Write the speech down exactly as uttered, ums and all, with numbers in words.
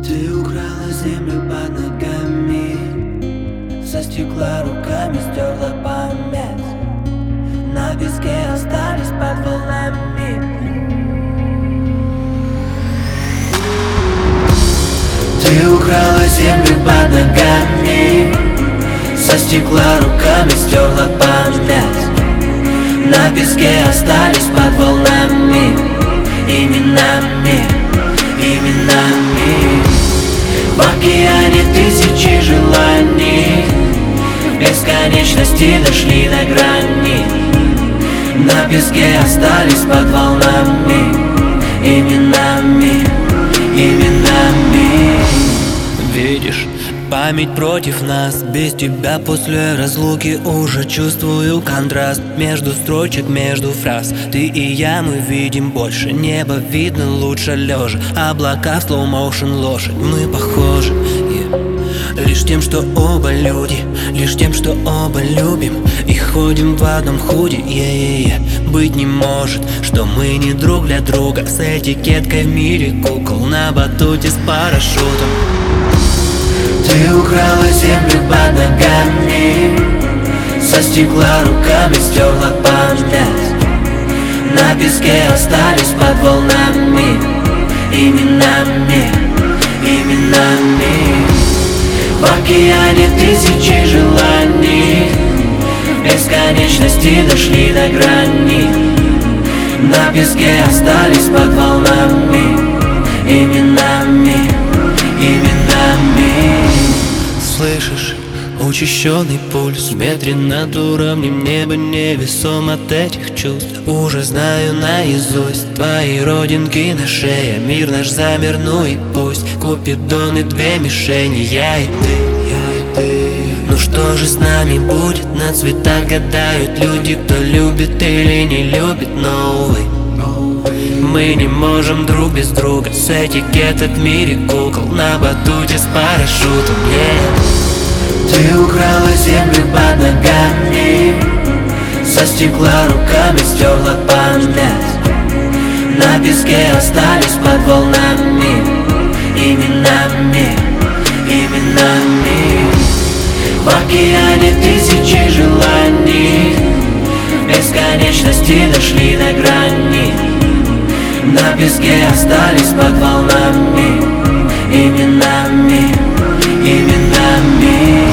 Ты украла землю под ногами, со стекла руками стерла память. На песке остались под волнами. Ты украла землю под ногами, со стекла руками стерла память. На песке остались под волнами именами, именами. В океане тысячи желаний, в бесконечности дошли до грани. На песке остались под волнами именами, именами. Видишь, память против нас. Без тебя после разлуки уже чувствую контраст между строчек, между фраз. Ты и я, мы видим больше. Небо видно лучше лежа. Облака в slow motion лошадь. Мы похожи, yeah. Лишь тем, что оба люди, лишь тем, что оба любим и ходим в одном худи, yeah, yeah. Быть не может, что мы не друг для друга, с этикеткой в мире кукол на батуте с парашютом. Ты украла землю под ногами, со стекла руками стерла память. На песке остались под волнами именами, именами. В океане тысячи желаний, в бесконечности дошли до грани. На песке остались под волнами именами, именами. Слышишь, учащенный пульс в метре над уровнем неба, невесом от этих чувств. Уже знаю наизусть твои родинки на шее. Мир наш замер, ну и пусть. Купидоны, две мишени, я и ты, я и ты. Ну что же с нами будет? На цвета гадают люди, кто любит или не любит, но увы, мы не можем друг без друга, с этикеток в мире кукол на батуте с парашютом, yeah. Ты украла землю под ногами, со стекла руками стерла память. На песке остались под волнами именами, именами. В океане тысячи желаний, в бесконечности дошли до грани. На песке остались под волнами именами, именами.